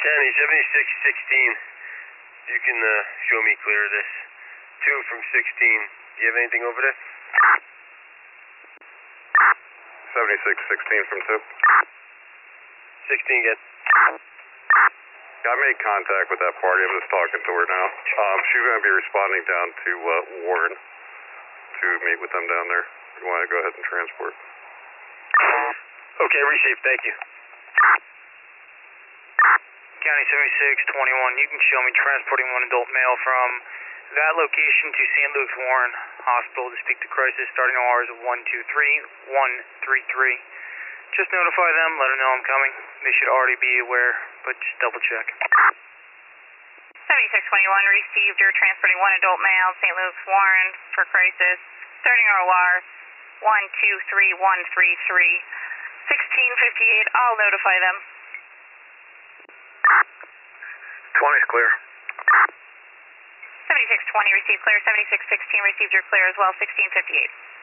County 7616. You can show me clear of this. 2 from 16. Do you have anything over there? 7616 from 2. 16 again. I made contact with that party. I'm just talking to her now. She's going to be responding down to Warren to meet with them down there. You want to go ahead and transport? Okay, received. Thank you. County 7621, you can show me transporting one adult male from that location to St. Luke's Warren Hospital to speak to crisis starting hours of 123133. Just notify them, let them know I'm coming. They should already be aware, but just double check. 7621 received. You're transporting one adult male, St. Luke's Warren for crisis. Starting ROR 123133. 1658, I'll notify them. 20's clear. 7620 received clear. 7616 received your clear as well. 1658.